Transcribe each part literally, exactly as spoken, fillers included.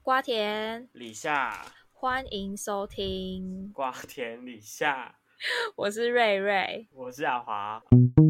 瓜田李夏， 欢迎收听瓜田李夏， 我是瑞瑞， 我是阿华。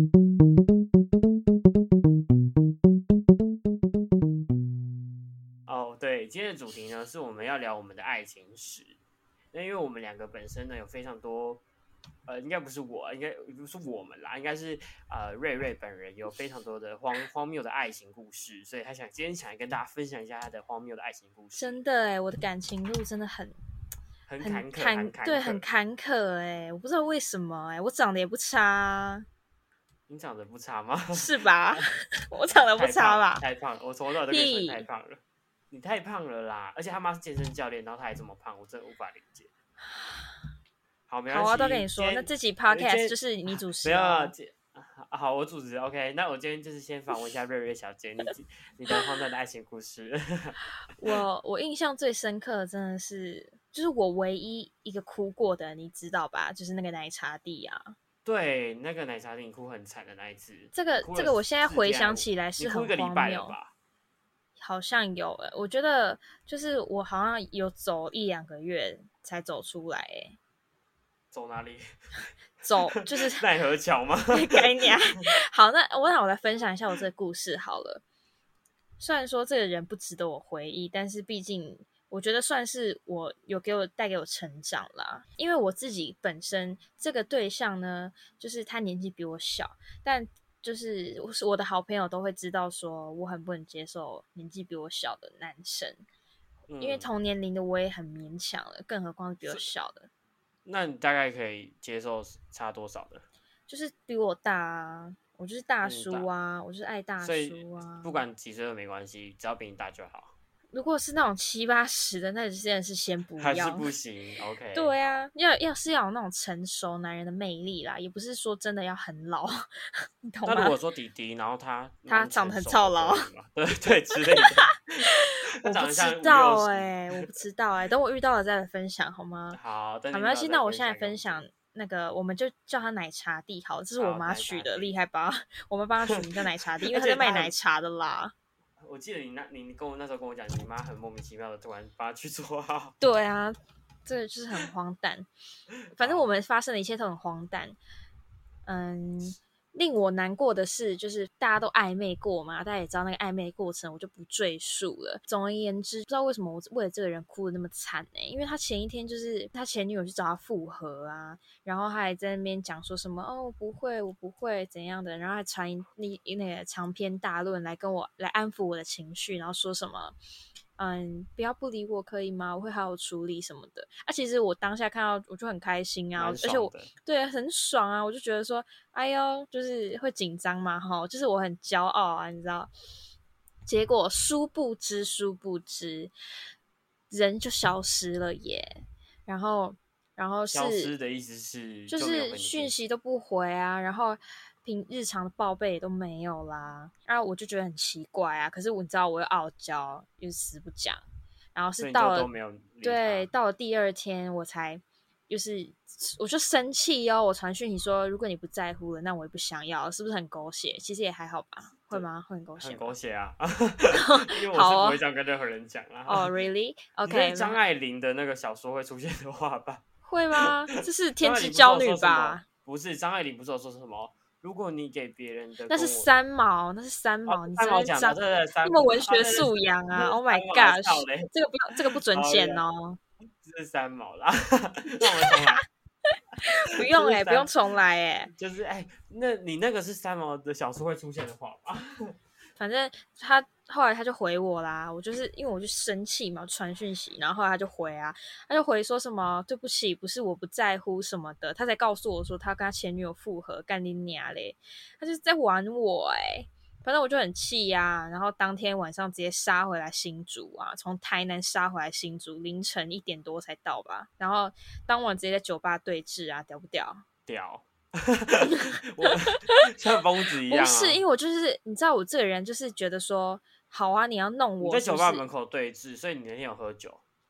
哦，对，今天的主题呢是我们要聊我们的爱情史。那因为我们两个本身呢有非常多，呃，应该不是我，应该不是我们啦，应该是呃瑞瑞本人有非常多的荒荒谬的爱情故事，所以他想今天想跟大家分享一下他的荒谬的爱情故事。 真的哎，我的感情路真的很很坎坷， 很坎对，很坎坷哎，我不知道为什么哎，我长得也不差、啊， 你长得不差吗？ 是吧？我长得不差吧？ 太胖了，太胖了，我从小就跟你说你太胖了。你太胖了啦！而且他妈是健身教练，然后他还这么胖，我真的无法理解。好，没关系。 好啊，都跟你说，那这集 podcast 就是你主持、哦。 没有啊，好，我主持 OK。那我今天就是先访问一下瑞瑞小姐，你你的荒诞的爱情故事。 我我印象最深刻的真的是，就是我唯一一个哭过的，你知道吧？就是那个奶茶弟啊。 对，那个奶茶弟哭很惨的那一次。 这个这个，我现在回想起来是很荒谬吧？ 好像有诶，我觉得就是我好像有走一两个月才走出来诶。 走哪里？ 走就是奈何桥吗？ 该你好，那我让我来分享一下我这个故事好了。虽然说这个人不值得我回忆，但是毕竟我觉得算是我有给我带给我成长啦。因为我自己本身这个对象呢，就是他年纪比我小，但就是我的好朋友都会知道说我很不能接受年纪比我小的男生、嗯、因为同年龄的我也很勉强了，更何况是比我小的。 那你大概可以接受差多少的？ 就是比我大啊，我就是大叔啊，嗯、我就是爱大叔啊， 不管几岁都没关系，只要比你大就好。 如果是那种七八十的，那真的是先不要， 还是不行。OK。 对啊，要要是要有那种成熟男人的魅力啦，也不是说真的要很老，你懂吗？ 那如果说弟弟，然后他他长得很操劳， 对对之类的， 我不知道哎、欸，我不知道哎、欸，等我遇到了再来分享好吗？ 好， 好，没关系，那我现在分享那个，我们就叫他奶茶弟好，这是我妈取的，厉害吧？我们帮他取名叫奶茶弟，因为他在卖奶茶的啦。 我记得你那，你跟我那时候跟我讲，你妈很莫名其妙的突然把他去做好。 对啊，这个就是很荒诞。反正我们发生的一切都很荒诞。嗯，令我难过的是，就是大家都暧昧过嘛，大家也知道那个暧昧过程，我就不赘述了。总而言之，不知道为什么我为了这个人哭得那么惨呢、欸？因为他前一天就是他前女友去找他复合啊，然后他还在那边讲说什么哦，我不会，我不会怎样的，然后还传那那个长篇大论来跟我来安抚我的情绪，然后说什么。嗯，不要不理我可以吗？我会好好处理什么的。啊，其实我当下看到我就很开心啊，而且我对很爽啊，我就觉得说，哎呦，就是会紧张嘛，哈，就是我很骄傲啊，你知道。结果殊不知，殊不知，人就消失了耶。然后，然后是消失的意思是， 就是讯息都不回啊，然后。平日常的报备也都没有啦，然后我就觉得很奇怪啊。可是我知道我又傲娇，又死不讲，然后是到了对到了第二天我才就是我就生气哦，我传讯息说如果你不在乎了，那我也不想要，是不是很狗血？其实也还好吧，会吗？会很狗血？ 很狗血啊！因为我是不会这样跟任何人讲啊。 哦、oh, ，really？ OK， 张爱玲的那个小说会出现的话吧？ 会吗？这是天之娇女吧？ 不是，张爱玲不是有说什么？如果你给别人的， 那是三毛，那是三毛， 哦、 你真的讲的，对对， 那么文学素养啊 ！Oh my gosh， 这个不这个不准剪哦。 这是三毛啦，那我们重来。 不用哎、欸，不用重来哎、欸。 就是哎、欸，那你那个是三毛的小说会出现的话吧？ 反正他后来他就回我啦，我就是因为我就生气嘛，传讯息，然后后来他就回啊，他就回说什么对不起，不是我不在乎什么的，他才告诉我说他跟他前女友复合，干你娘嘞，他就是在玩我哎、欸，反正我就很气呀、啊，然后当天晚上直接杀回来新竹啊，从台南杀回来新竹，凌晨一点多才到吧，然后当晚直接在酒吧对峙啊，屌不屌？ 屌。我像疯子一样、啊、 不是因为我就是你知道我这个人就是觉得说好啊，你要弄我你在酒吧门口对峙，所以你那天有喝酒？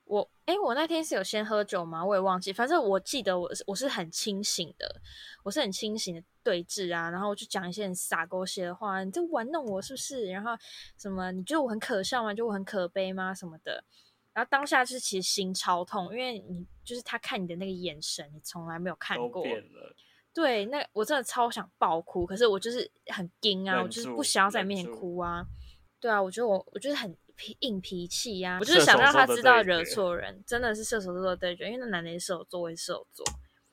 我哎，我那天是有先喝酒吗？我也忘记，反正我记得我我是很清醒的，我是很清醒的对峙啊，然后我就讲一些很洒狗血的话，你在玩弄我是不是？然后什么你觉得我很可笑吗？觉得我很可悲吗？什么的。然后当下就是其实心超痛，因为你就是他看你的那个眼神，你从来没有看过。 都变了。 对，那我真的超想爆哭，可是我就是很硬啊，我就是不想要在你面前忍住哭啊。对啊，我觉得我我就是很硬脾气呀、啊，我就是想让他知道惹错人，真的是射手座的对决，因为那男的是射手座，我也是射手座。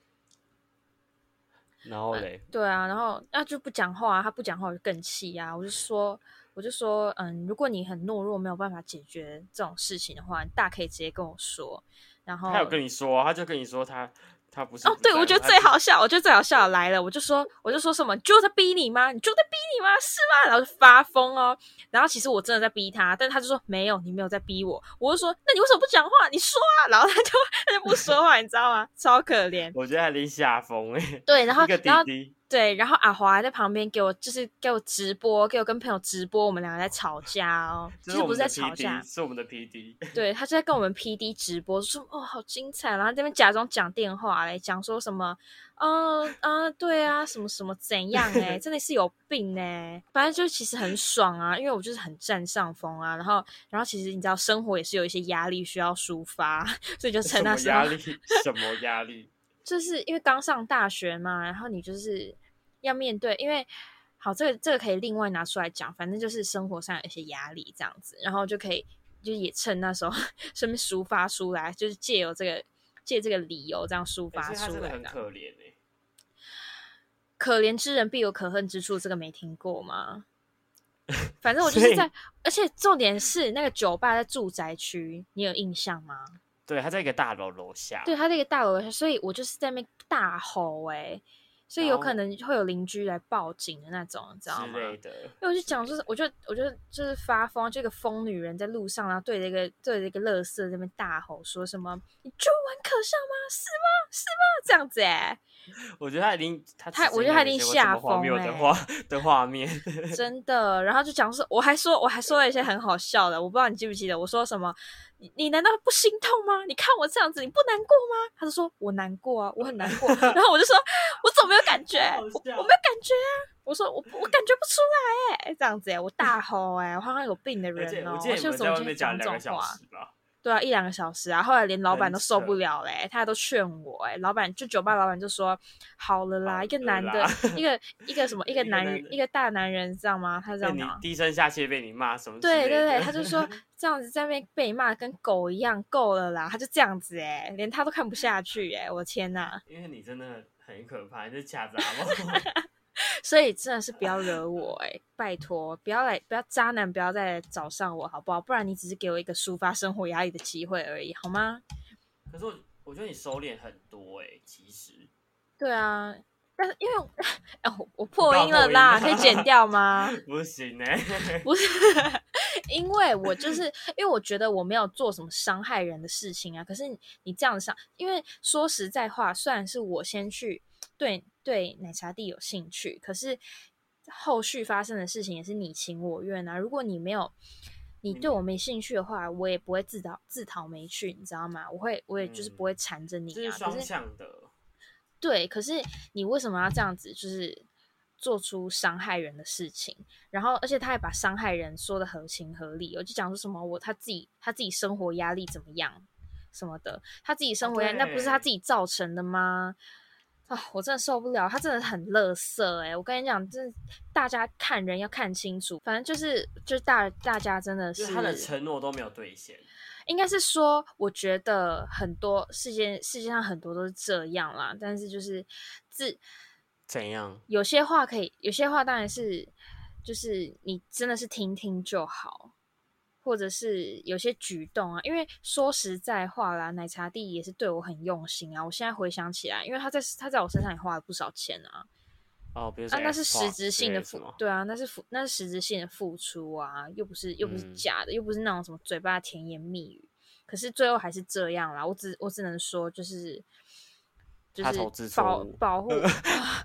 然后嘞、 嗯，对啊，然后那就不讲话、啊，他不讲话我就更气啊！我就说，我就说，嗯，如果你很懦弱，没有办法解决这种事情的话，你大可以直接跟我说。然后他有跟你说、啊，他就跟你说他他不是哦，对，我觉得最好笑，我觉得最好笑的来了，我就说，我就说什么，你就在逼你吗？你就在逼你吗？是吗？然后就发疯哦。然后其实我真的在逼他，但是他就说没有，你没有在逼我。我就说，那你为什么不讲话？你说啊。然后他就他就不说话，你知道吗？超可怜。 我觉得他有点下风哎、欸。 对，然后一个弟弟。 对，然后阿华在旁边给我，就是给我直播，给我跟朋友直播，我们两个在吵架哦。其实不是在吵架， 是我们的 P D。 对，他就在跟我们 P D 直播，说哦好精彩，然后这边假装讲电话嘞，讲说什么，嗯、呃、啊、呃、对啊，什么什么怎样哎，真的是有病哎。反正就其实很爽啊，因为我就是很占上风啊，然后然后其实你知道生活也是有一些压力需要抒发，所以就趁那时候。 什么压力？什么压力？ 就是因为刚上大学嘛，然后你就是要面对，因为好，这个这个可以另外拿出来讲，反正就是生活上有一些压力这样子，然后就可以就也趁那时候顺便抒发出来，就是借由这个借这个理由这样抒发出来。 欸、很可怜哎、欸， 可怜之人必有可恨之处，这个没听过吗？反正我就是在，而且重点是那个酒吧在住宅区，你有印象吗？ 对，他在一个大楼楼下， 对，他在一个大楼楼下，所以我就是在那边大吼哎、欸。所以有可能会有邻居来报警的那种，你知道吗？ 之类的。 因为我就讲说，我就我就就是发疯，这个疯女人在路上，然后对着一个对着一个垃圾在那边大吼，说什么“你觉得我很可笑吗？是吗？是吗？”这样子哎、欸， 我觉得他已经他他，我觉得他已经吓疯哎、欸，的画的画面， 真的。然后就讲说，我还说我还说了一些很好笑的，我不知道你记不记得，我说什么？你你难道不心痛吗？你看我这样子，你不难过吗？他就说我难过啊，我很难过。然后我就说，我怎么没有感觉？我我没有感觉啊。我说我我感觉不出来哎、欸，这样子哎、欸，我大吼哎、欸，我好像有病的人哦、喔。 我记得你们在外面讲两个小时吧。 对啊，一两个小时啊，后来连老板都受不了嘞、欸，他都劝我哎、欸，老板就酒吧老板就说好了啦， 啦一个男的，一个一个什么，一个男人，一个大男人，知道吗？他这样讲，你低声下气被你骂什么？ 对对对，他就说这样子在那边被你骂跟狗一样，够了啦，他就这样子哎、欸，连他都看不下去哎、欸，我天哪！ 因为你真的很可怕，你是卡杂吗？ 所以真的是不要惹我哎、欸，拜托，不要来，不要渣男，不要再来找上我好不好？不然你只是给我一个抒发生活压力的机会而已，好吗？ 可是我我觉得你收敛很多哎、欸，其实。 对啊，但是因为哦，我破音了啦，可以剪掉吗？ 不行哎、欸， 不是，因为我就是因为我觉得我没有做什么伤害人的事情啊。可是你这样想，因为说实在话，虽然是我先去对对奶茶弟有兴趣，可是后续发生的事情也是你情我愿啊。如果你没有你对我没兴趣的话，我也不会自讨自讨没趣，你知道吗？我会我也就是不会缠着你啊。 这是双向的。 对，可是你为什么要这样子？就是做出伤害人的事情，然后而且他还把伤害人说的合情合理，我就讲说什么我他自己他自己生活压力怎么样什么的，他自己生活压力、哦、那不是他自己造成的吗？啊，我真的受不了，他真的很垃圾哎、欸！我跟你讲，真的大家看人要看清楚，反正就是就是大大家真的是， 就是他的承诺都没有兑现。 应该是说，我觉得很多世界世界上很多都是这样啦，但是就是自怎样， 有些话可以，有些话当然是就是你真的是听听就好，或者是有些举动啊，因为说实在话啦，奶茶弟也是对我很用心啊。我现在回想起来，因为他在他在我身上也花了不少钱啊。 哦，比如说啊，那是实质性的付， 对, 对啊，那是付，那是实质性的付出啊，又不是又不是假的，嗯、又不是那种什么嘴巴甜言蜜语。可是最后还是这样啦，我只我只能说就是就是保保护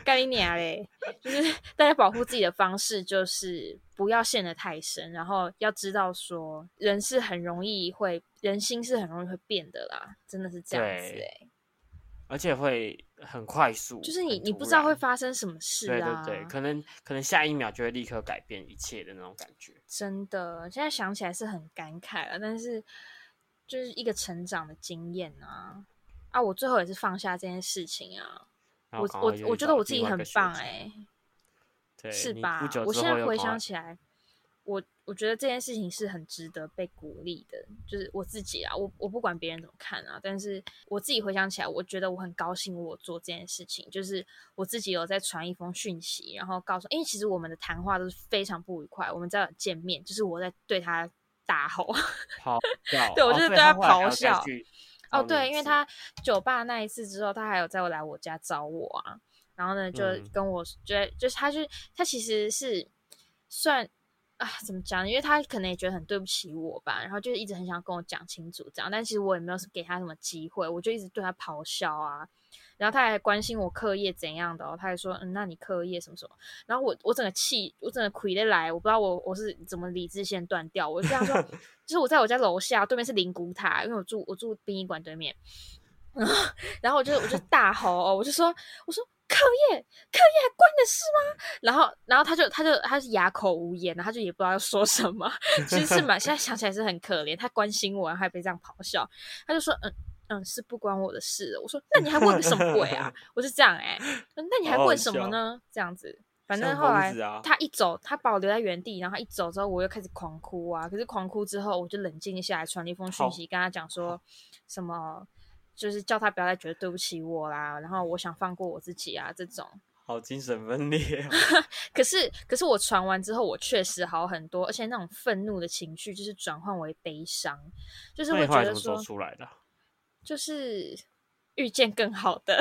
干你娘嘞！就是大家保护自己的方式，就是不要陷得太深，然后要知道说，人是很容易会，人心是很容易会变的啦，真的是这样子哎、欸。 而且会很快速， 就是你你不知然道会发生什么事啊。 对对对，可能可能下一秒就会立刻改变一切的那种感觉。 真的，现在想起来是很感慨了，但是就是一个成长的经验啊啊！我最后也是放下这件事情啊。我我我觉得我自己很棒哎、 欸， 是吧？我现在回想起来，我我觉得这件事情是很值得被鼓励的，就是我自己啊，我我不管别人怎么看啊，但是我自己回想起来，我觉得我很高兴我做这件事情，就是我自己有在传一封讯息，然后告诉，因为其实我们的谈话都是非常不愉快，我们只要有见面，就是我在对他大吼， 咆哮， 对我就是对他咆哮。哦，对，因为他酒吧那一次之后，他还有再来我家找我啊，然后呢，就跟我觉得，就是他就他其实是算啊，怎么讲？因为他可能也觉得很对不起我吧，然后就是一直很想跟我讲清楚这样，但其实我也没有给他什么机会，我就一直对他咆哮啊，然后他还关心我课业怎样的哦，他还说嗯，那你课业什么什么，然后我我整个气，我整个亏得来，我不知道我我是怎么理智线断掉，我就这样说。就是我在我家楼下，对面是灵骨塔，因为我住我住殡仪馆对面，然后我就我就大吼哦，我就说我说课业课业还关你的事吗？然后然后他就他就他是哑口无言，然后他就也不知道要说什么，其实是蛮现在想起来是很可怜，他关心我，然后还被这样咆哮，他就说嗯嗯是不关我的事，我说那你还问个什么鬼啊？我是这样哎、欸，那你还问什么呢？这样子。反正后来他一走，他把我留在原地，然后他一走之后，我又开始狂哭啊。可是狂哭之后，我就冷静下来，传了一封讯息跟他讲说，什么就是叫他不要再觉得对不起我啦，然后我想放过我自己啊，这种。 好精神分裂、哦。 可是可是我传完之后，我确实好很多，而且那种愤怒的情绪就是转换为悲伤，就是会觉得说， 出来的就是遇见更好的。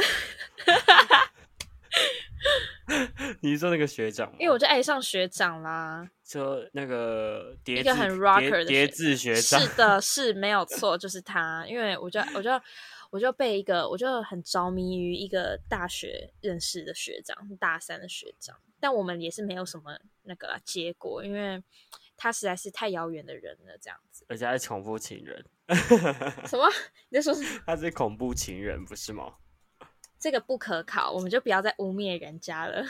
你是说那个学长吗？ 因为我就爱上学长啦， 就那个叠一个很 rocker 的叠字学长， 是的，是没有错，就是他。因为我就我就我就被一个，我就很着迷于一个大学认识的学长，大三的学长，但我们也是没有什么那个结果，因为他实在是太遥远的人了，这样子。 而且他是恐怖情人。 什么？你在说什么？ 他是恐怖情人，不是吗？ 这个不可考，我们就不要再污蔑人家了。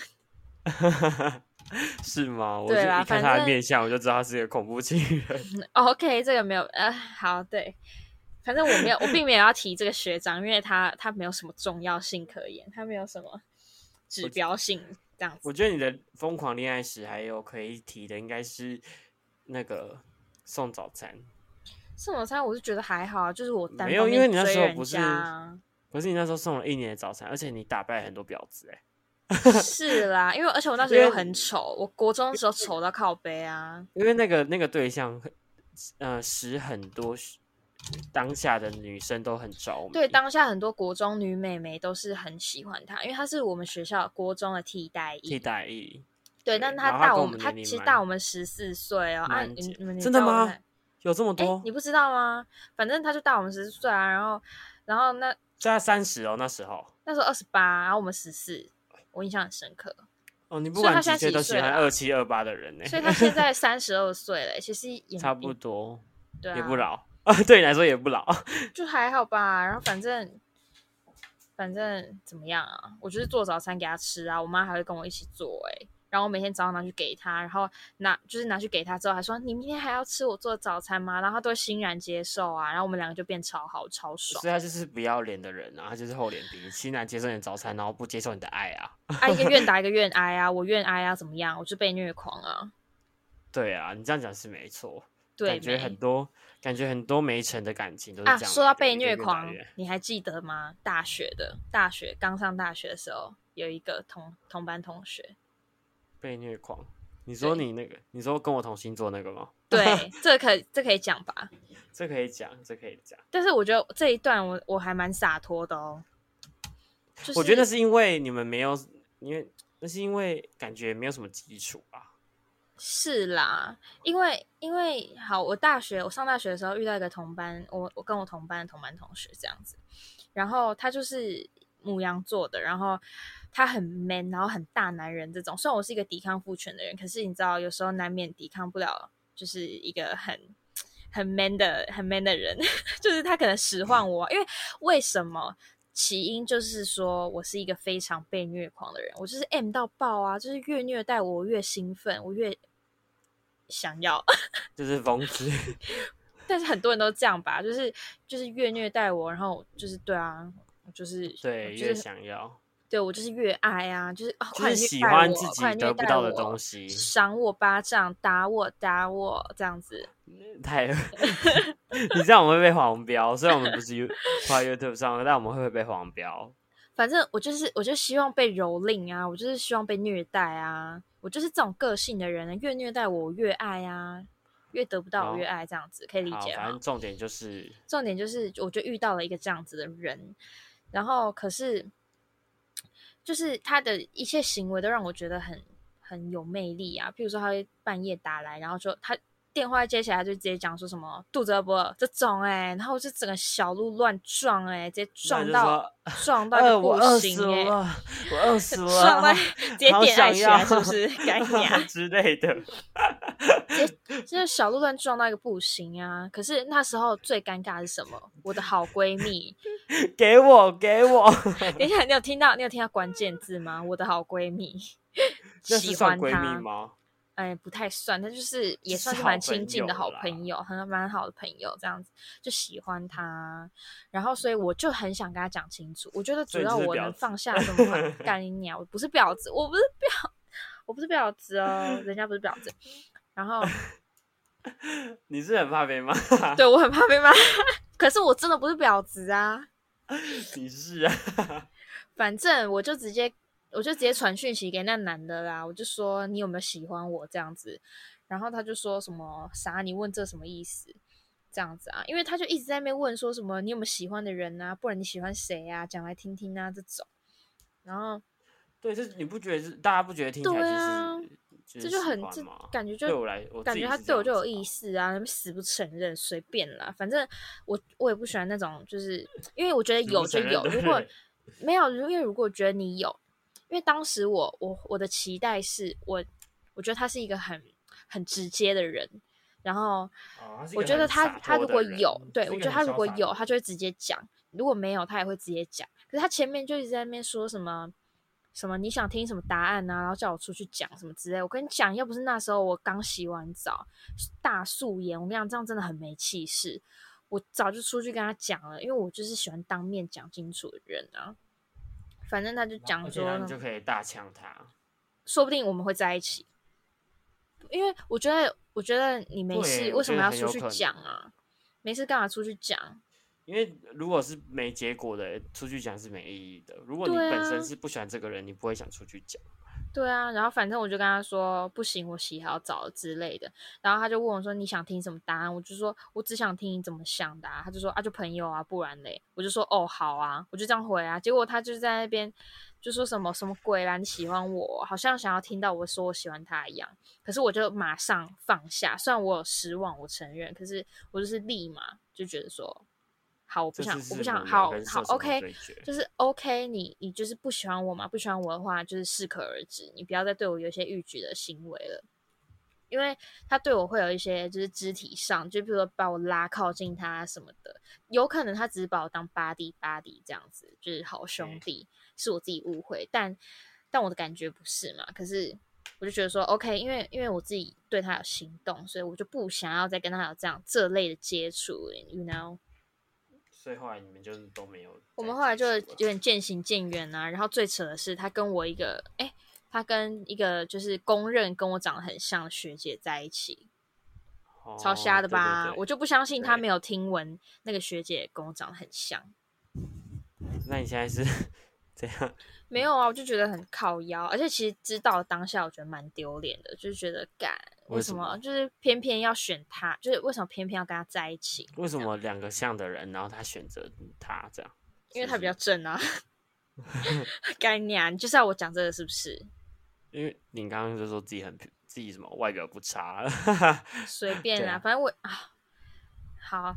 是吗？我就一看他的面相，我就知道他是个恐怖情人。 OK， 这个没有，呃，好，对，反正我没有，我并没有要提这个学长，因为他他没有什么重要性可言，他没有什么指标性这样子。 我觉得你的疯狂恋爱史还有可以提的，应该是那个送早餐。 送早餐我是觉得还好，就是我单没有，因为你那时候不是， 可是你那时候送了一年的早餐，而且你打败很多婊子哎、 欸。是啦，因为而且我那时候又很丑，我国中的时候丑到靠背啊。 因为那个那个对象，呃，使很多当下的女生都很着迷。 对，当下很多国中女美眉都是很喜欢他，因为他是我们学校国中的替代役。 替代役。 对，但他大我们，他其实大我们十四岁哦。啊，你们真的吗？有这么多？ 你不知道吗？反正他就大我们十四岁啊，然后，然后那在他三十哦，那时候那时候二十八，然后我们十四，我印象很深刻。 哦，你不管几岁都喜欢二七二八的人呢， 所以他现在三十二岁了，其实也差不多， 对、啊， 也不老啊，对你来说也不老， 就还好吧。然后反正反正怎么样啊？我就是做早餐给他吃啊，我妈还会跟我一起做哎、欸。然后我每天早上拿去给他，然后拿就是拿去给他之后，还说你明天还要吃我做的早餐吗？然后他都会欣然接受啊，然后我们两个就变超好超爽。 所以他就是不要脸的人啊，他就是厚脸皮，欣然接受你的早餐，然后不接受你的爱啊。 啊，一个愿打一个愿挨啊，我愿挨啊，怎么样？我就被虐狂啊。 对啊，你这样讲是没错。 对， 感觉很多，感觉很多没成的感情都是这样啊。 说到被虐狂，你还记得吗？大学的大学刚上大学的时候，有一个同同班同学。 被虐狂，你说你那个，你说跟我同星座那个吗？ 对，这可以，这可以讲吧？ 这可以讲，这可以讲。 但是我觉得这一段我我还蛮洒脱的哦、就是。 我觉得是因为你们没有，因为那是因为感觉没有什么基础啊。 是啦，因为因为好，我大学我上大学的时候遇到一个同班，我我跟我同班的同班同学这样子，然后他就是母羊座的，然后他很 man， 然后很大男人这种。虽然我是一个抵抗父权的人，可是你知道有时候难免抵抗不了，就是一个很很 man 的很 man 的人，就是他可能使唤我，因为为什么？起因就是说我是一个非常被虐狂的人，我就是 M 到爆啊，就是越虐待我，我越兴奋，我越想要， 就是疯子。 但是很多人都这样吧，就是就是越虐待我，然后就是对啊，就是对， 就是、 越想要。 对我就是越爱啊，就是、哦、 就是喜欢自己得不到的东快西， 赏我巴掌，打我打我这样子。 太你这样我们会被黄标，虽然我们不是跨 YouTube 上，但我们会不会被黄标？ 反正我就是我就希望被蹂躏啊，我就是希望被虐待啊，我就是这种个性的人，越虐待我越爱啊，越得不到我越爱，这样子可以理解吗？ 反正重点就是重点就是我就遇到了一个这样子的人，然后可是就是他的一切行为都让我觉得很很有魅力啊，譬如说他会半夜打来，然后就他电话接起来就直接讲说什么肚子饿不饿这种哎、欸，然后就整个小鹿乱撞哎、欸，直接撞到撞到一个不行哎、欸， 我饿死了， 撞到直接点爱起来是不是？赶紧啊之类的， 直接真的小鹿乱撞到一个不行啊！可是那时候最尴尬的是什么？我的好闺蜜， 给我给我， 等一下，你有听到你有听到关键字吗？我的好闺蜜，喜欢她闺蜜吗？ 哎，不太算，他就是也算是蛮亲近的好朋友，很蛮好的朋友，这样子就喜欢他，然后所以我就很想跟他讲清楚。我觉得主要我能放下什么干你鸟，我不是婊子，我不是婊，我不是婊子哦，人家不是婊子。然后你是很怕被骂？ 对，我很怕被骂，可是我真的不是婊子啊。 你是啊， 反正我就直接。我就直接传讯息给那男的啦，我就说你有没有喜欢我这样子，然后他就说什么啥？你问这什么意思？这样子啊，因为他就一直在那边问说什么你有没有喜欢的人啊？不然你喜欢谁啊？讲来听听啊这种。然后对，这你不觉得是大家不觉得听起来就是？ 啊就是、 这就很这感觉就对我来，我感觉他对我就有意思啊，死不承认，随便啦，反正我我也不喜欢那种，就是因为我觉得有就有，如果没有，因为如果觉得你有。因为当时我我我的期待是我我觉得他是一个很很直接的人，然后我觉得他、 哦、 他如果有，对我觉得他如果有，他就会直接讲；如果没有，他也会直接讲。可是他前面就一直在那边说什么什么你想听什么答案啊，然后叫我出去讲什么之类。我跟你讲，要不是那时候我刚洗完澡，大素颜，我跟你讲这样真的很没气势。我早就出去跟他讲了，因为我就是喜欢当面讲清楚的人啊。反正他就讲说， 你就可以大呛他， 说不定我们会在一起。因为我觉得，我觉得你没事，为什么要出去讲啊？没事干嘛出去讲？ 因为如果是没结果的，出去讲是没意义的。如果你本身是不喜欢这个人，啊、你不会想出去讲。 对啊，然后反正我就跟他说不行，我洗好澡了之类的。然后他就问我说你想听什么答案？我就说我只想听你怎么想的啊。他就说啊就朋友啊，不然嘞。我就说哦好啊，我就这样回啊。结果他就在那边就说什么什么鬼啦，你喜欢我，好像想要听到我说我喜欢他一样。可是我就马上放下，虽然我有失望，我承认，可是我就是立马就觉得说。好，我不想，我不想，好好 ，OK， 就是 OK 你。你你就是不喜欢我嘛？不喜欢我的话，就是适可而止。你不要再对我有一些逾矩的行为了，因为他对我会有一些就是肢体上，就比如说把我拉靠近他什么的，有可能他只是把我当 buddy buddy 这样子，就是好兄弟，是我自己误会，但但我的感觉不是嘛？可是我就觉得说 OK， 因为因为我自己对他有心动，所以我就不想要再跟他有这样这类的接触 ，you know。 所以后来你们就是都没有， 我们后来就有点渐行渐远啊。然后最扯的是，他跟我一个，哎，他跟一个就是公认跟我长得很像的学姐在一起，哦、超瞎的吧？ 对对对， 我就不相信他没有听闻那个学姐跟我长得很像。 那你现在是这样？ 没有啊，我就觉得很靠腰，而且其实知道当下我觉得蛮丢脸的，就是觉得干为什么就是偏偏要选他，就是为什么偏偏要跟他在一起？ 为什么两个像的人，然后他选择他这样？ 因为他比较正啊。该娘，你就是要我讲这个是不是？ 因为你刚刚就说自己很自己什么外表不差， 随便啦，啊、反正我啊好。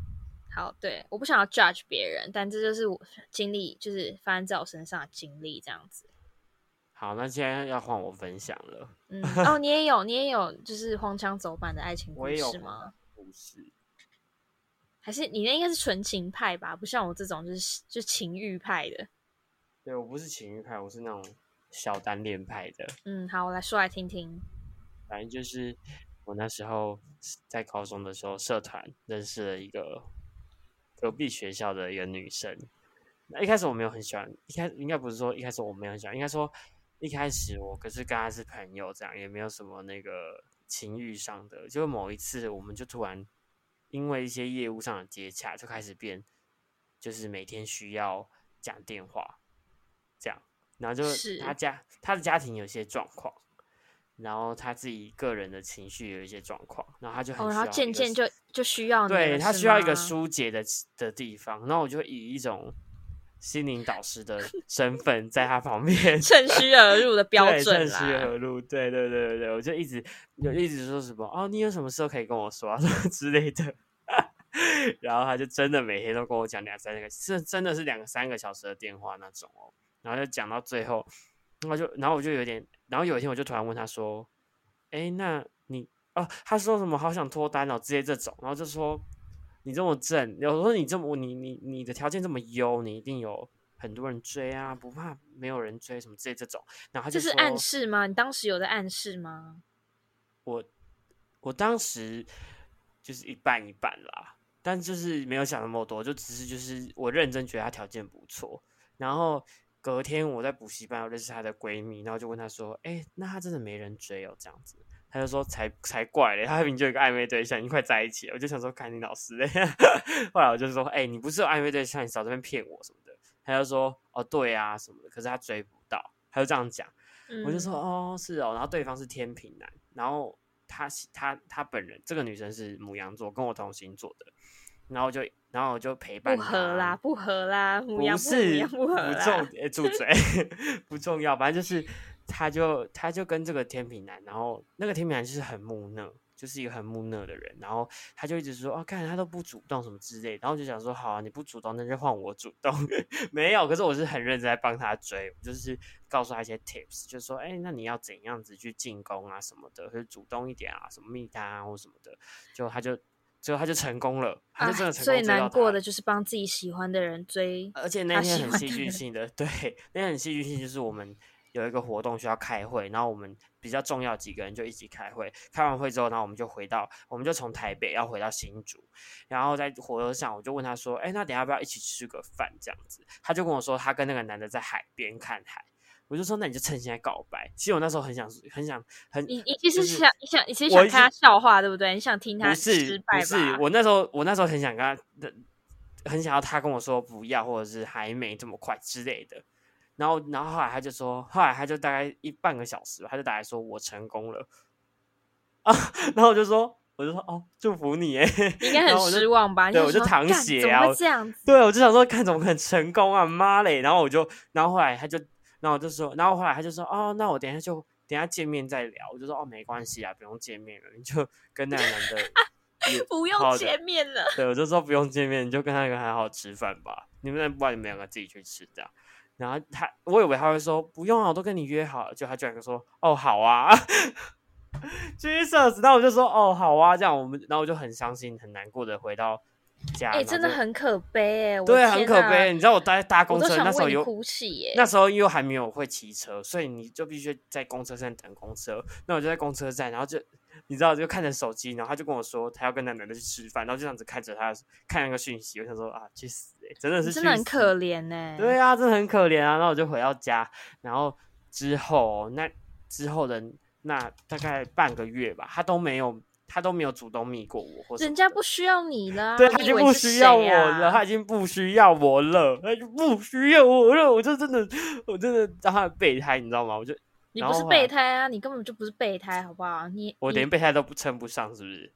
好，对，我不想要 judge 别人，但这就是我经历，就是发生在我身上的经历，这样子。 好，那现在要换我分享了。 嗯，哦，你也有，你也有，就是荒腔走板的爱情故我也有事吗？ 故事， 还是你那应该是纯情派吧？不像我这种就是就情欲派的。 对我不是情欲派，我是那种小单恋派的。 嗯，好，我来说来听听。 反正就是我那时候在高中的时候，社团认识了一个隔壁学校的一个女生。那一开始我没有很喜欢，一开应该不是说一开始我没有很喜欢，应该说一开始我可是跟她是朋友，这样也没有什么那个情欲上的。就某一次，我们就突然因为一些业务上的接洽，就开始变，就是每天需要讲电话这样。然后就是他家他的家庭有一些状况，然后他自己个人的情绪有一些状况，然后他就很哦， 需要一个、 然后渐渐就就需要你了， 对他是需要一个吗疏解的的地方，然后我就以一种心灵导师的身份在他旁边趁虚而入的标对， 准趁虚啦。 而入，对对对对对，我就一直就一直说什么哦，你有什么事都可以跟我说啊，什么之类的。然后他就真的每天都跟我讲两三个，是真的是两个三个小时的电话那种哦。然后就讲到最后，然后就然后我就有点，然后有一天我就突然问他说：“哎，那你哦？”他说什么好想脱单哦，之类这种，然后就说你这么正，有时候你这么你你你的条件这么优，你一定有很多人追啊，不怕没有人追什么之类这种。然后他就说这是暗示吗？你当时有在暗示吗？ 我我当时就是一半一半啦，但就是没有想那么多，就只是就是我认真觉得她条件不错。然后隔天我在补习班，我认识她的闺蜜，然后就问她说：“哎、欸，那她真的没人追哦？”这样子，她就说才：“才怪嘞，她明明就有一个暧昧对象，已经快在一起了。”我就想说：“看你老师嘞。”后来我就说：“哎、欸，你不是有暧昧对象，你少这边骗我什么的。”她就说：“哦，对啊什么的。”可是她追不到，她就这样讲。 嗯、 我就说：“哦，是哦。”然后对方是天秤男，然后。他他他本人这个女生是牡羊座，跟我同星座的，然后就然后我就陪伴不她， 合啦，不合啦，母羊不是不合啦， 不重诶，住嘴，不重要，反正就是他就他就跟这个天秤男，然后那个天秤男就是很木讷，就是一个很木讷的人，然后他就一直说哦，看他都不主动什么之类的，然后我就想说好啊，你不主动那就换我主动，没有，可是我是很认真在帮他追，我就是告诉他一些 tips， 就是说哎，那你要怎样子去进攻啊什么的，就是主动一点啊，什么密他啊或什么的，就他就最后他就成功了，他就真的成功追到他、 啊、最难过的就是帮自己喜欢的人追， 而且那天很戏剧性的，对，那天很戏剧性，就是我们有一个活动需要开会，然后我们比较重要几个人就一起开会，开完会之后，然后我们就回到，我们就从台北要回到新竹，然后在火车上我就问他说，哎，那等一下要不要一起吃个饭这样子？他就跟我说，他跟那个男的在海边看海。我就说，那你就趁现在告白。其实我那时候很想，很想，很你你其实就是想，你想，你其实想看他笑话，对不对？你想听他失败吧？ 不是，不是，我那时候，我那时候很想跟他，很想要他跟我说不要，或者是还没这么快之类的。然后，然后后来他就说，后来他就大概一半个小时，他就打来说我成功了啊。然后我就说，我就说哦，祝福你哎， 你应该很失望吧？ 对，我就淌血啊， 怎么会这样子？ 对，我就想说，看怎么可能成功啊，妈嘞！然后我就，然后后来他就。然后我就说，然后后来他就说，哦，那我等一下就等一下见面再聊。我就说，哦，没关系啊，不用见面了，你就跟那个男的不用见面了。 对，我就说不用见面，你就跟那个好好吃饭吧。你们不然你们两个自己去吃这样。然后他，我以为他会说不用啊，我都跟你约好了。就他居然说，哦，好啊。Jesus， 然后我就说，哦，好啊，这样我们，然后我就很伤心、很难过的回到。哎、 欸，真的很可悲哎、欸！ 对，很可悲。你知道我搭搭公车那时候有哭泣耶， 那时候又还没有会骑车，所以你就必须在公车站等公车。那我就在公车站，然后就你知道就看着手机，然后他就跟我说他要跟那男的去吃饭，然后就这样子看着他看那个讯息，我想说啊，去死哎、欸，真的是真的很可怜哎、欸。 对啊，真的很可怜啊。然后我就回到家，然后之后那之后的那大概半个月吧，他都没有。他都没有主动密过我，或人家不需要你了、啊， 对，他已经不需要我了， 啊、他已经不需要我了，他就不需要我了，我就真的，我真的让他备胎，你知道吗？我就你不是备胎啊，你根本就不是备胎，好不好？你我连备胎都不称不上，是不是？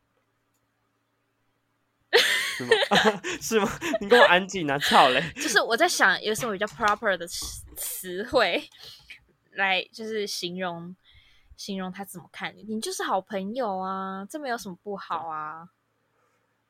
是吗？是吗？你跟我安静啊，操嘞！ 就是我在想有什么比较 proper 的词汇来，就是形容。形容他怎么看你，你就是好朋友啊，这没有什么不好啊。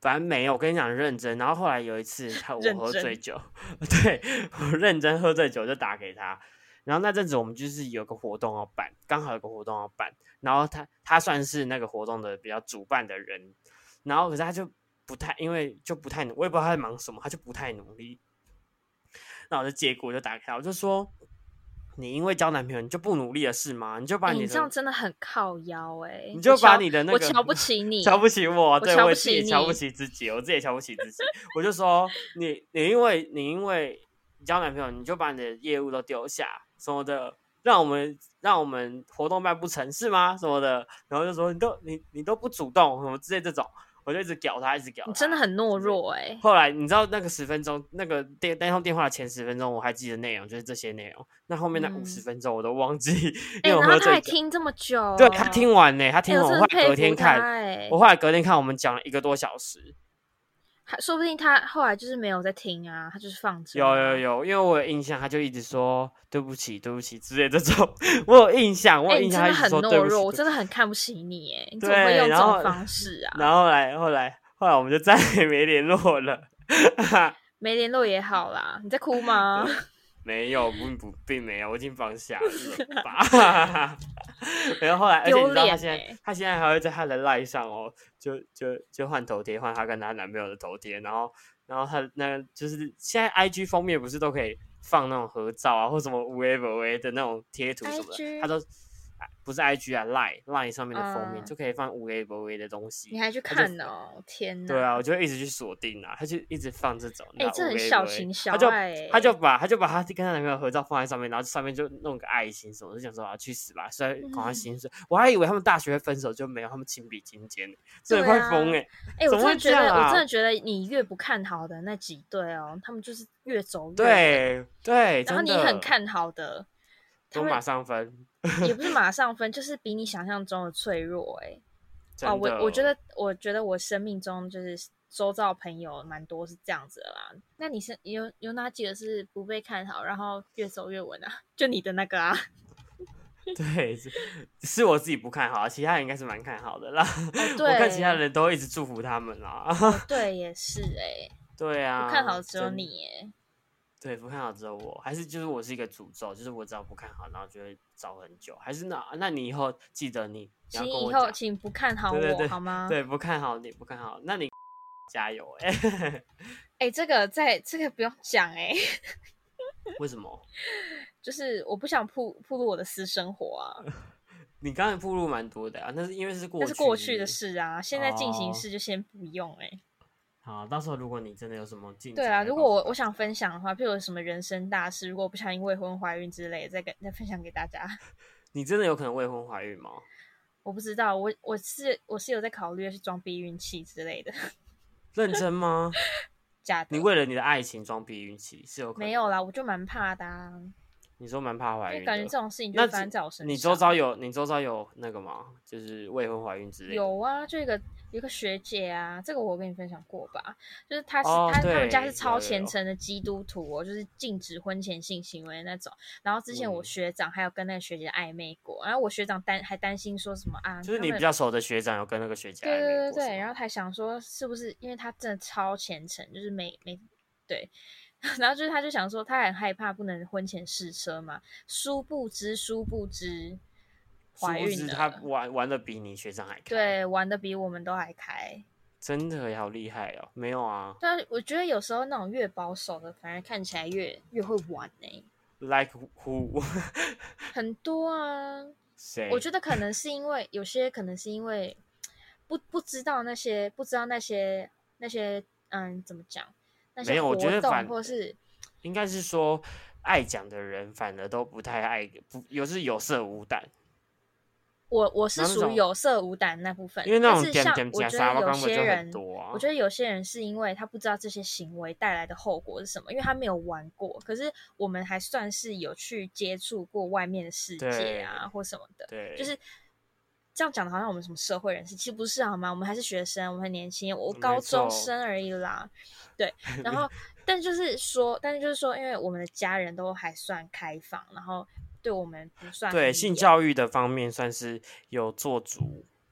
反正没有，我跟你讲认真。然后后来有一次他我喝醉酒，对我认真喝醉酒就打给他。然后那阵子我们就是有个活动要办，刚好有个活动要办，然后他他算是那个活动的比较主办的人，然后可是他就不太，因为就不太，我也不知道他在忙什么，他就不太努力。那我就结果就打开，我就说。你因为交男朋友你就不努力的是吗？你就把你的、欸、 你这样真的很靠腰哎、欸！ 你就把你的那个我瞧不起你， 瞧不起我，对我我自己也瞧不起自己，我自己也瞧不起自己。我就说你你因为你因为交男朋友，你就把你的业务都丢下什么的，让我们让我们活动办不成是吗？什么的，然后就说你都你你都不主动什么之类这种。我就一直屌他，一直屌他。 你真的很懦弱哎、欸！ 后来你知道那个十分钟，那个电那通电话的前十分钟，我还记得内容就是这些内容。那后面那五十分钟我都忘记，嗯、因为我喝醉酒。 欸、然后他还听这么久， 对他听完呢、欸，他听完，欸、我后来隔天看， 欸、 我后来隔天看，我们讲了一个多小时。 说不定他后来就是没有在听啊，他就是放着、 啊。有有有，因为我有印象，他就一直说对不起，对不起之类的这种，我有印象，我有印象，他一直说对不起。 欸、你真的很懦弱，我真的很看不起你哎，你怎么会用这种方式啊？ 然后后来后来后来我们就再也没联络了， 没联络也好啦。你在哭吗？ 没有，不不，并没有，我已经放下了吧。然后后来，而且你知道他现在，欸、他现在还会在他的 line 上哦，就就就换头贴，换他跟他男朋友的头贴，然后然后他那个就是现在 I G 封面不是都可以放那种合照啊，或什么 whatever 的那种贴图什么的，他都不是 I G 啊 ，line line 上面的封面、嗯、就可以放 whatever 的东西。 你还去看哦？天哪！ 对啊，我就一直去锁定啊，他就一直放这种。 哎、欸，这很小情小爱、欸。 他就他就把他就把他跟他男朋友合照放在上面，然后上面就弄个爱心什么，就想说啊，去死吧！虽然赶快心碎、嗯，我还以为他们大学分手就没有，他们情比金坚，真的快疯哎！哎、 欸，我真的觉得、 啊， 我真的觉得你越不看好的那几对哦，他们就是越走越对对， 然后你很看好的， 都马上分， 也不是马上分，就是比你想象中的脆弱哎、欸。哦，我我觉得，我觉得我生命中就是周遭朋友蛮多是这样子的啦。那你是有有哪几个是不被看好，然后越走越稳啊？就你的那个啊？ 对，是, 是我自己不看好，其他人应该是蛮看好的啦。 哦、对， 我看其他人都一直祝福他们啦。 哦、对，也是哎、欸。 对啊， 不看好只有你哎、欸。 对，不看好只有我，还是就是我是一个诅咒，就是我只要不看好，然后就会找很久。还是那那你以后记得你， 请以后请不看好我， 对对对好吗？ 对，不看好你，不看好，那你加油哎、欸！ 哎、欸，这个在这个不用讲哎、欸。 为什么？ 就是我不想暴暴露我的私生活啊。 你刚才暴露蛮多的啊，那是因为是过去， 那是过去的事啊，现在进行式就先不用哎、欸。 好，到时候如果你真的有什么进展， 对啊，如果我我想分享的话，譬如有什么人生大事，如果我不小心未婚怀孕之类的，再跟再分享给大家。 你真的有可能未婚怀孕吗？ 我不知道，我我是我是有在考虑去装避孕器之类的。 认真吗？ 假的。 你为了你的爱情装避孕器是有可能？ 没有啦，我就蛮怕的、啊。 你说蛮怕怀孕的， 感觉这种事情就发生在我身上。 你周遭有你周遭有那个吗？就是未婚怀孕之类的？ 有啊，就一个有一个学姐啊，这个我跟你分享过吧？就是她是、 哦、 她他们家是超虔诚的基督徒哦，就是禁止婚前性行为的那种。然后之前我学长还有跟那个学姐暧昧过，嗯、然后我学长担还担心说什么啊， 就是你比较熟的学长有跟那个学姐暧昧过， 对对对对，然后他想说是不是因为他真的超虔诚，就是每每对。然后就是，他就想说，他很害怕不能婚前试车嘛。殊不知，殊不知，怀孕了。 他玩玩的比你学长还开， 对，玩的比我们都还开。 真的好厉害哦！没有啊， 对啊，我觉得有时候那种越保守的，反而看起来越越会玩呢、欸。 Like who？ 很多啊。 谁？ 我觉得可能是因为有些，可能是因为不不知道那些，不知道那些那些，嗯，怎么讲？ 没有，我觉得反或是应该是说，爱讲的人反而都不太爱，不有是有色无胆。 我我是属于有色无胆那部分， 因为那种但是像我觉得有些人， 啊、 我觉得有些人是因为他不知道这些行为带来的后果是什么，因为他没有玩过。可是我们还算是有去接触过外面的世界啊，或什么的， 对， 就是。这样讲的好像我们什么社会人士，其实不是好吗？我们还是学生，我们很年轻，我高中生而已啦。对，然后，但就是说，但是就是说，因为我们的家人都还算开放，然后对我们不算对性教育的方面算是有做足，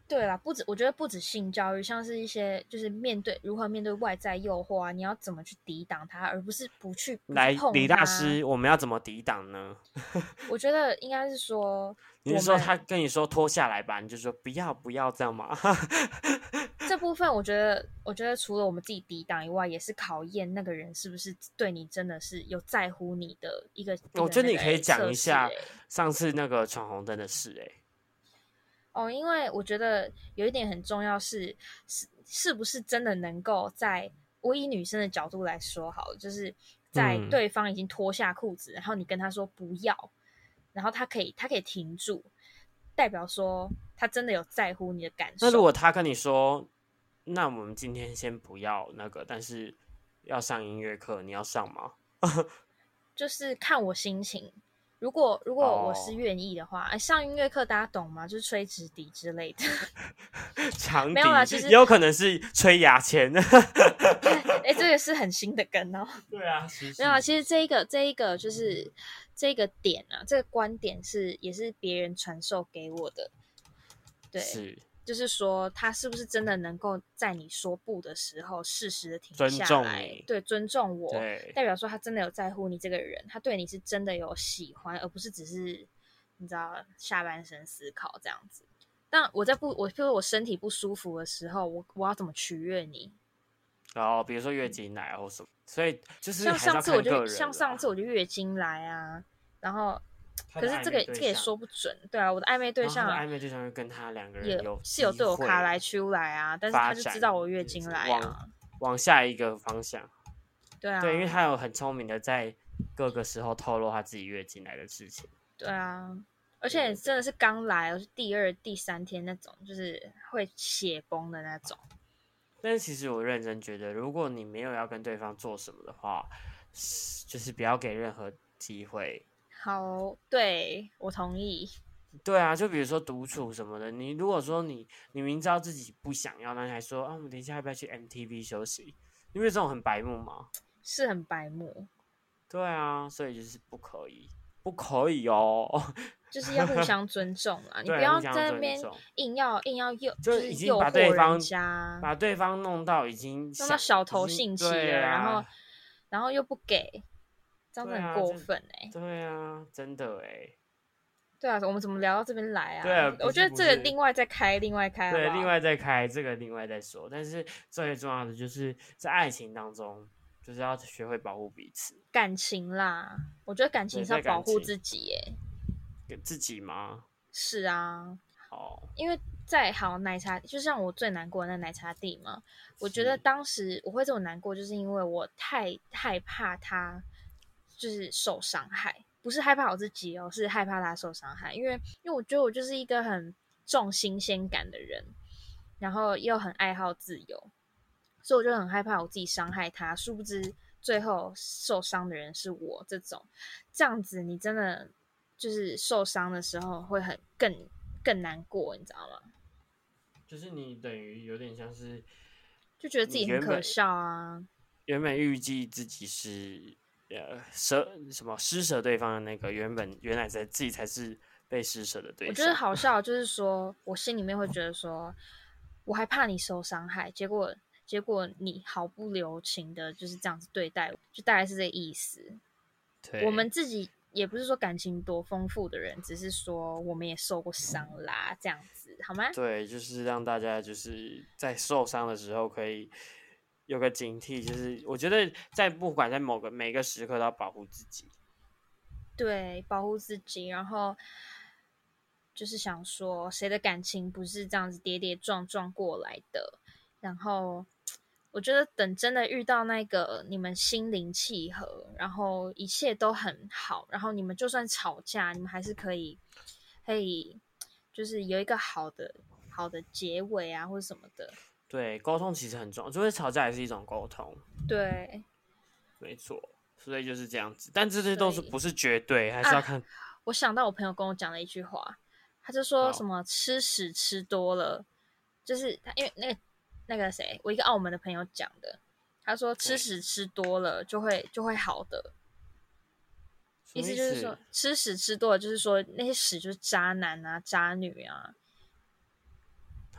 对啦，不止，我觉得不止性教育，像是一些就是面对如何面对外在诱惑啊，你要怎么去抵挡它，而不是不去不去来，李大碰它。 师，我们要怎么抵挡呢？ 我觉得应该是说， 你是说他我们跟你说脱下来吧，你就说不要不要这样吗？ 这部分，我觉得，我觉得除了我们自己抵挡以外，也是考验那个人是不是对你真的是有在乎你的一个。 我觉得你可以讲一下欸、 上次那个闯红灯的事、欸，哎。 哦，因为我觉得有一点很重要是，是是不是真的能够在我以女生的角度来说好了，就是在对方已经脱下裤子，嗯、然后你跟他说不要，然后他可以他可以停住，代表说他真的有在乎你的感受。 那如果他跟你说，那我们今天先不要那个，但是要上音乐课，你要上吗？ 就是看我心情。如果如果我是愿意的话，哎、oh. 上音乐课大家懂吗？就是吹直笛之类的。 长笛没有啦，其实也有可能是吹牙签。 哎、欸，这个是很新的梗哦。 对啊，其实没有啦，其实这一个这一个就是这个点啊，这个观点是也是别人传授给我的。对， 是。 就是说，他是不是真的能够在你说不的时候，适时的停下来， 尊重你， 对，尊重我， 对， 代表说他真的有在乎你这个人，他对你是真的有喜欢，而不是只是你知道下半身思考这样子。但我在不，我比如说我身体不舒服的时候，我我要怎么取悦你？ 然后比如说月经来或什么，所以就是像上次我就像上次我就月经来啊，然后。可是这个这个也说不准，对啊，我的暧昧对象， 暧昧对象跟他两个人有是有对我卡来出来啊，但是他就知道我月经来啊， 往往下一个方向， 对啊， 对，因为他有很聪明的在各个时候透露他自己月经来的事情， 对啊，而且真的是刚来，是第二、第三天那种，就是会血崩的那种。 但是其实我认真觉得，如果你没有要跟对方做什么的话，就是不要给任何机会。 好，对，我同意。 对啊，就比如说独处什么的，你如果说你你明知道自己不想要，那你还说啊，我们等一下要不要去 M T V 休息？你不觉得这种很白目吗？ 是很白目。 对啊，所以就是不可以，不可以哦。 就是要互相尊重啦，你不要在那边硬要硬要诱， 就已经把对方家把对方弄到已经弄到小头兴起了， 啊、 然后然后又不给。这样子很过分哎、欸！ 对啊，真的哎、欸。 对啊，我们怎么聊到这边来啊？ 对啊， 我觉得这个另外再开，另外开好不好， 对，另外再开，这个另外再说。但是最重要的就是在爱情当中，就是要学会保护彼此。 感情啦，我觉得感情是要保护自己哎、 欸。自己吗？ 是啊。 哦。 因为在好奶茶，就像我最难过的那奶茶弟嘛，我觉得当时我会这么难过，就是因为我太害怕他。就是受伤害，不是害怕我自己哦，是害怕他受伤害。因为，因为我觉得我就是一个很重新鲜感的人，然后又很爱好自由，所以我就很害怕我自己伤害他。殊不知，最后受伤的人是我。这种这样子，你真的就是受伤的时候会很更更难过，你知道吗？ 就是你等于有点像是， 就觉得自己很可笑啊。 原本预计自己是。呃，舍什么施舍对方的那个原本原来在自己才是被施舍的对象。 我觉得好笑，就是说我心里面会觉得说，我还怕你受伤害，结果结果你毫不留情的就是这样子对待我，就大概是这个意思。 对， 我们自己也不是说感情多丰富的人，只是说我们也受过伤啦，这样子好吗？ 对，就是让大家就是在受伤的时候可以。有个警惕，就是我觉得在不管在某个每个时刻都要保护自己， 对，保护自己，然后就是想说，谁的感情不是这样子跌跌撞撞过来的？然后我觉得等真的遇到那个你们心灵契合，然后一切都很好，然后你们就算吵架，你们还是可以可以就是有一个好的好的结尾啊，或者什么的。 对，沟通其实很重要，就是吵架也是一种沟通。 对， 没错，所以就是这样子。但这些都是不是绝对，还是要看、啊。 我想到我朋友跟我讲了一句话，他就说什么吃屎吃多了，就是他因为那个那个谁，我一个澳门的朋友讲的，他说吃屎吃多了就会就会好的。意思就是说，吃屎吃多了，就是说那些屎就是渣男啊、渣女啊。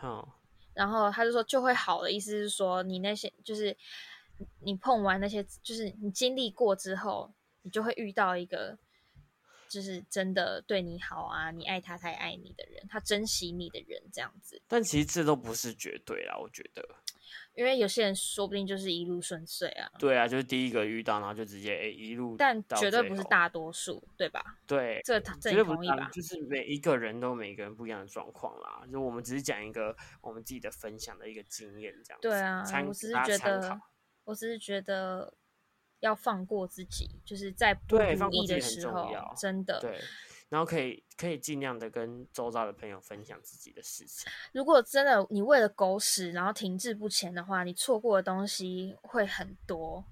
嗯， 然后他就说就会好的意思是说，你那些就是你碰完那些，就是你经历过之后，你就会遇到一个就是真的对你好啊，你爱他，他也爱你的人，他珍惜你的人这样子。 但其实这都不是绝对啦，我觉得。 因为有些人说不定就是一路顺遂啊。 对啊，就是第一个遇到，然后就直接、欸、一路， 但绝对不是大多数，对吧？ 对， 这这你同意吧？ 就是每一个人都有每一个人不一样的状况啦。就我们只是讲一个我们自己的分享的一个经验，这样子。 对啊，我只是觉得，我只是觉得要放过自己，就是在不如意的时候，真的对。然后可以可以尽量的跟周遭的朋友分享自己的事情。 如果真的你为了狗屎然后停滞不前的话，你错过的东西会很多。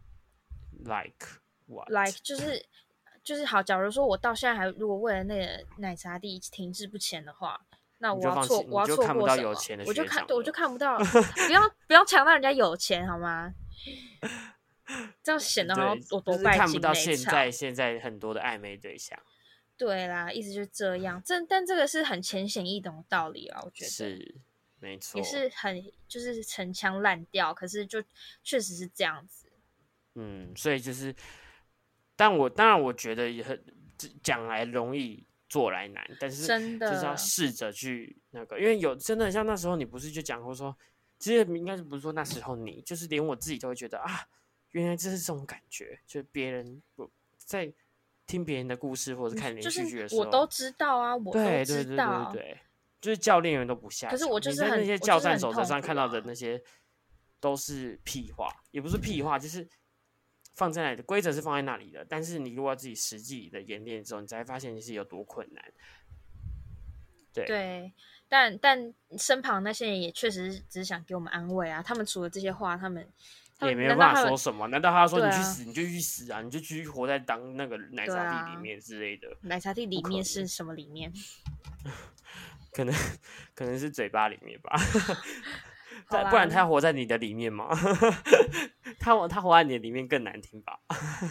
Like what? Like 就是就是好，假如说我到现在还如果为了那个奶茶弟停滞不前的话，那我要错我要错过什么？我就看我就看不到，不要不要强调人家有钱好吗？这样显得好像我多拜金那一场。 看不到现在现在很多的暧昧对象。 对啦，意思就是这样。这但这个是很浅显易懂的道理啊，我觉得是没错， 也是很就是陈腔滥调，可是就确实是这样子。 嗯，所以就是，但我当然我觉得也很讲来容易做来难，但是真的就是要试着去那个，因为有真的像那时候你不是就讲过说，其实应该是不是说那时候你，就是连我自己都会觉得啊，原来这是这种感觉，就是别人在听别人的故事或者看连续剧的时候， 就是、我都知道啊，我都知道， 对对对对对，就是教练员都不下， 可是我就是很你在那些教战守则上看到的啊、 那些都是屁话，也不是屁话，就是放在那里的规则是放在那里的，但是你如果要自己实际的演练之后，你才会发现你是有多困难。对对，但但身旁那些人也确实只是想给我们安慰啊，他们除了这些话，他们。 也没办法说什么，难道他说你去死、啊、你就去死啊，你就继续活在当那个奶茶地里面之类的？ 啊、奶茶地里面是什么里面？ 可能可能是嘴巴里面吧，不然他活在你的里面吗？他他活在你的里面更难听吧？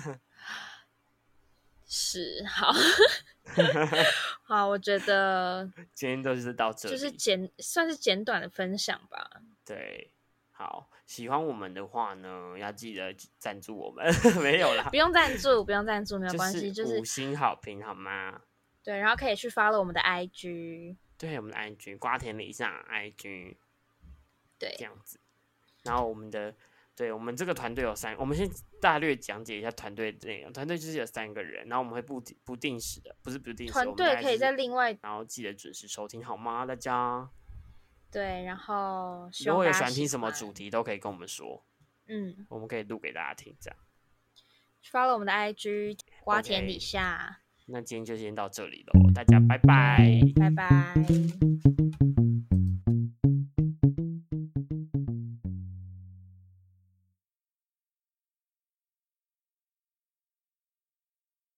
是好好，我觉得今天都是到这里， 就是简算是简短的分享吧。 对。好，喜欢我们的话呢，要记得赞助我们，没有啦， 不用赞助，不用赞助，没有关系，就是五星好评好吗？ 对，然后可以去 follow 我们的 I G， 对，我们的 I G 瓜田李上 I G， 对， 这样子。然后我们的，对我们这个团队有三，我们先大略讲解一下团队内容。团队就是有三个人，然后我们会不不定时的，不是不定时， 团队可以在另外， 然后记得准时收听好吗？大家。 对，然后如果有喜欢听什么主题，都可以跟我们说，嗯，我们可以录给大家听，这样。 follow 我们的 I G 瓜田李下。 那今天就先到这里喽，大家拜拜， 拜拜。